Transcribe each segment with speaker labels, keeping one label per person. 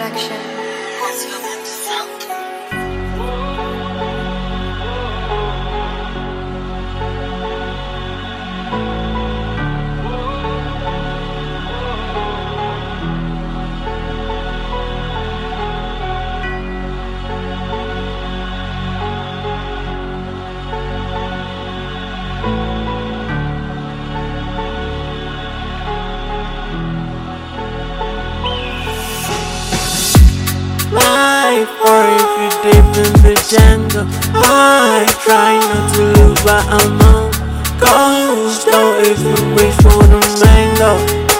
Speaker 1: Production.
Speaker 2: Life, or if you're deep in the jungle, I try not to lose, but I'm on coast. Though if you reach for the mango,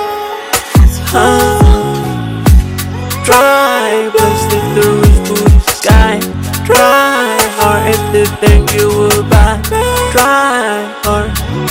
Speaker 2: try, but stick the reach to the sky. Try hard if they think you will buy. Try hard,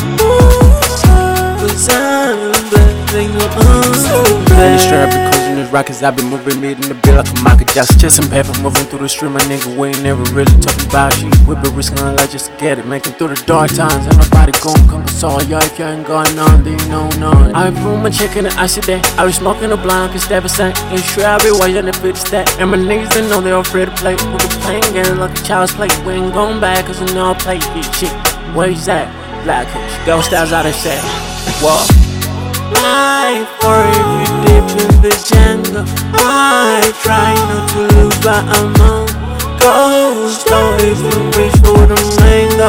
Speaker 2: 'cause I'm blessing you on.
Speaker 3: Let it strap because in this rockets I been moving mid in the bill like a Michael Jackson. Chasing paper, moving through the street, my nigga. We ain't never really talking about shit. We been risking our life just to get it, making through the dark times. Ain't nobody gon' come console y'all if y'all ain't going on, then you know none. I been putting my check in the icy day. I be smoking the blind, cause that be saying. And sure I be watching the 50 stack. And my niggas they know they afraid to play. We been playing games like a child's play. We ain't going back cause I know I play this shit. Where's that? Black Hitch, go styles out of set. Whoa.
Speaker 2: Life, or if you're deep in the jungle, I try not to lose, but I'm on coast. Though if you reach for the mango,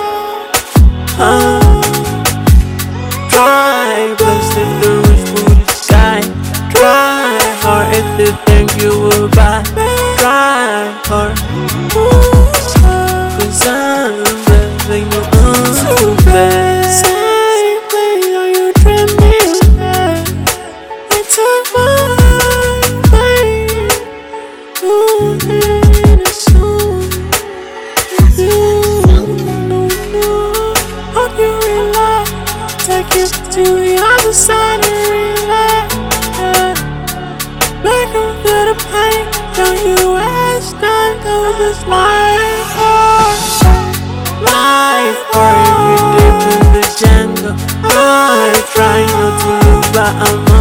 Speaker 2: try, but stick the reach for the sky. Try hard if they think you will buy. Try hard, 'cause I'm blessing you on too bad. Take you to the other side and relax. Make them feel the pain. Don't you waste time, 'cause it's life. Life, or if you're deep in the jungle, I try not to lose, but I'm